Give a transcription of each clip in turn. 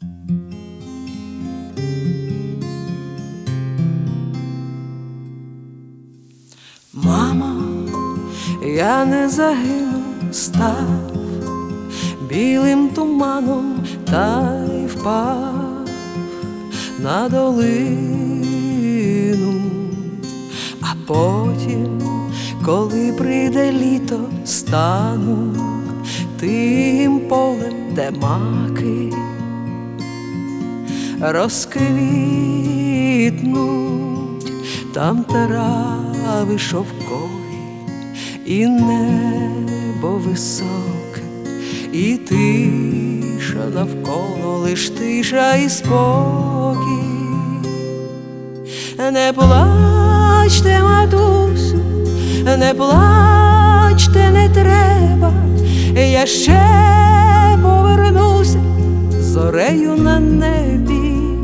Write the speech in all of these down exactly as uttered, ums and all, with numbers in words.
Мамо, я не загину, став білим туманом та й впав на долину, а потім, коли прийде літо, стану тим полем, де маки розквітнуть, там трави шовкові і небо високе, і тиша навколо, лиш тиша і спокій. Не плачте, матусю, не плачте, не треба, я ще повернуся зорею на небі.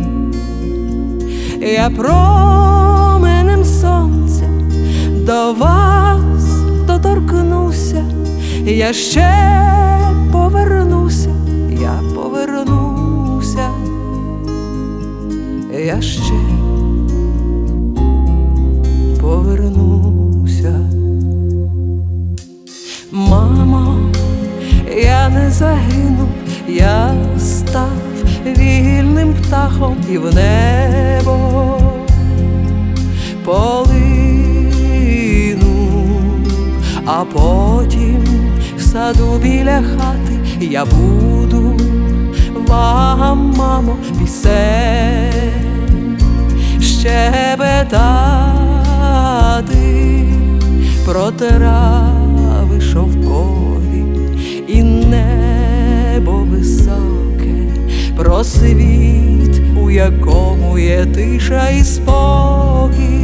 Я променем сонця до вас доторкнуся, я ще повернуся, я повернуся, я ще повернуся. Мамо, я не загинув, я став вільним птахом і в небо полину, а потім в саду біля хати я буду вам, мамо, пісень щебетати про трави шовкові і небо високе, про світ, у якому є тиша і спокій.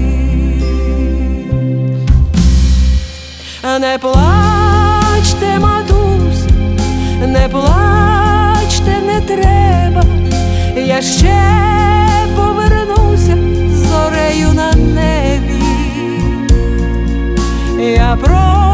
Не плачте, матусь, не плачте, не треба, я ще повернуся зорею на небі. Я про